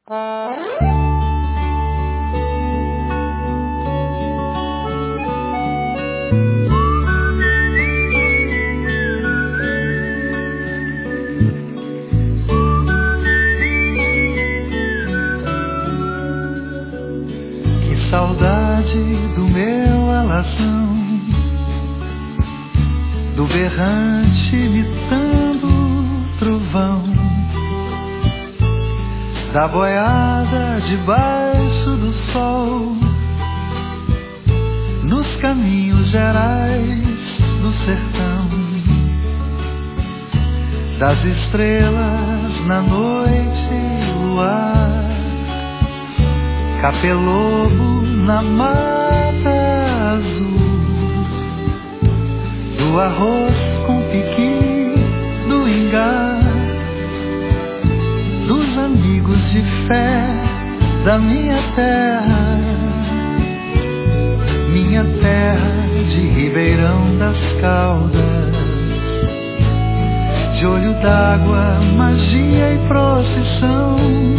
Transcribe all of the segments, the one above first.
Que saudade do meu alazão, do berrante imitando trovão, da boiada debaixo do sol, nos caminhos gerais do sertão, das estrelas na noite luar, capelobo na mata azul, do arroz com piqui, do ingá, dos amigos de fé da minha terra de Ribeirão das Caldas, de Olho d'Água, magia e procissão,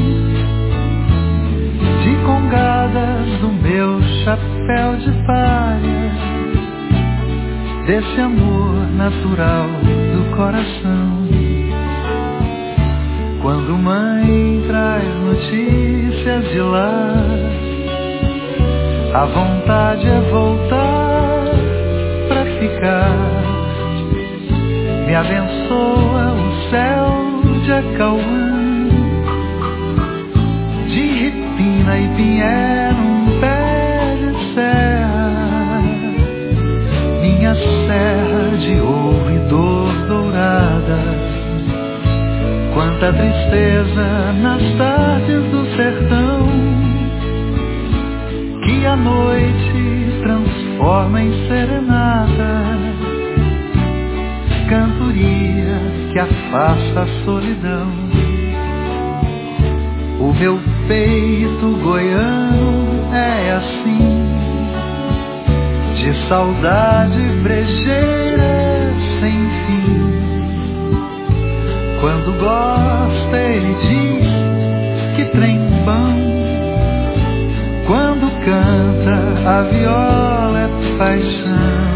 de congadas do meu chapéu de palha, desse amor natural do coração. Quando mãe traz notícias de lá, a vontade é voltar pra ficar. Me abençoa o céu de Acauã, de Ripina e Pinheiro, um pé de serra, minha serra de ouro e dor dourada. Quanta tristeza nas tardes do sertão, que a noite transforma em serenata, cantoria que afasta a solidão. O meu peito goiano é assim, de saudade brejeira sem fim. Quando gosta ele diz que trem bom, quando canta a viola é paixão.